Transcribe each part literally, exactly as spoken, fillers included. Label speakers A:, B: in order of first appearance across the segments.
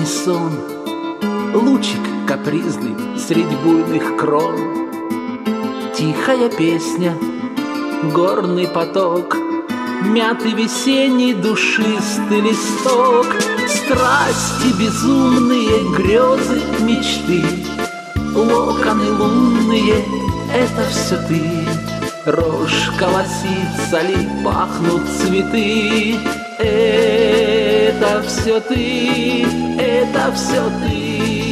A: сон, лучик капризный средь буйных крон. Тихая песня, горный поток, мятый весенний душистый листок, страсти безумные, грезы, мечты, локоны лунные — это все ты. Рожь колосится ли, пахнут цветы — это все ты, это все ты.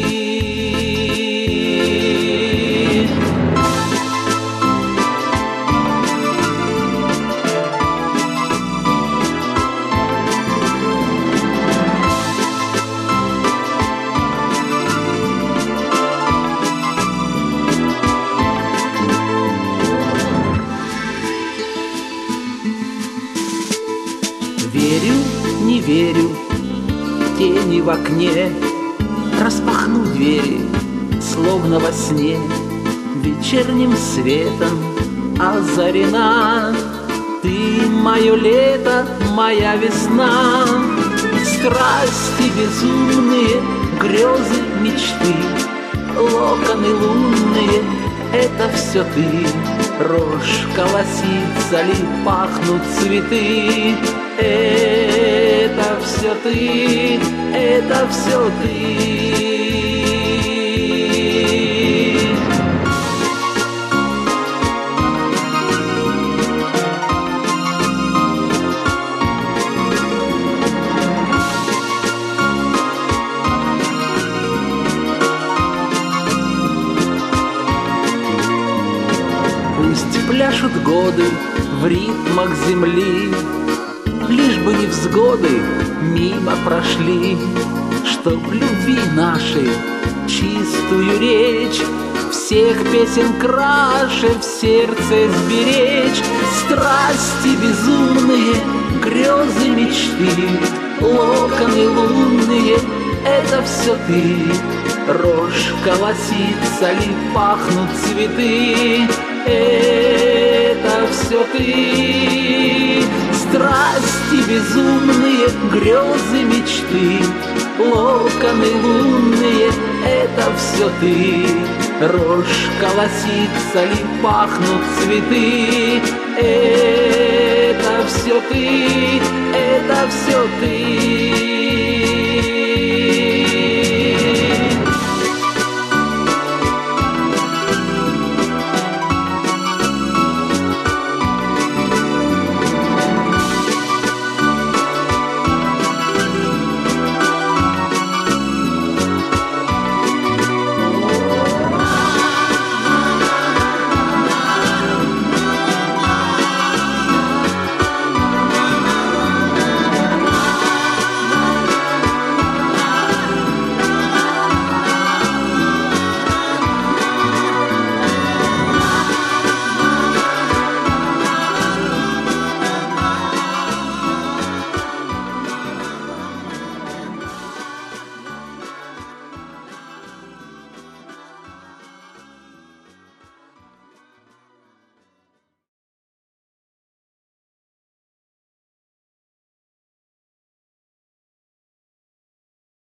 A: Верю, не верю, тени в окне, распахну двери, словно во сне, вечерним светом озарена. Ты мое лето, моя весна, страсти безумные, грезы, мечты, локоны лунные — это все ты. Рожь колосится ли, пахнут цветы — это все ты, это все ты. Пусть пляшут годы в ритмах земли, лишь бы невзгоды мимо прошли, чтоб любви нашей чистую речь всех песен краше в сердце сберечь. Страсти безумные, грезы, мечты, локоны лунные — это все ты. Рожь колосится ли, пахнут цветы — это все ты. Страсти безумные, грезы, мечты, локоны лунные — это все ты. Рожь колосится ли, пахнут цветы — это все ты, это все ты.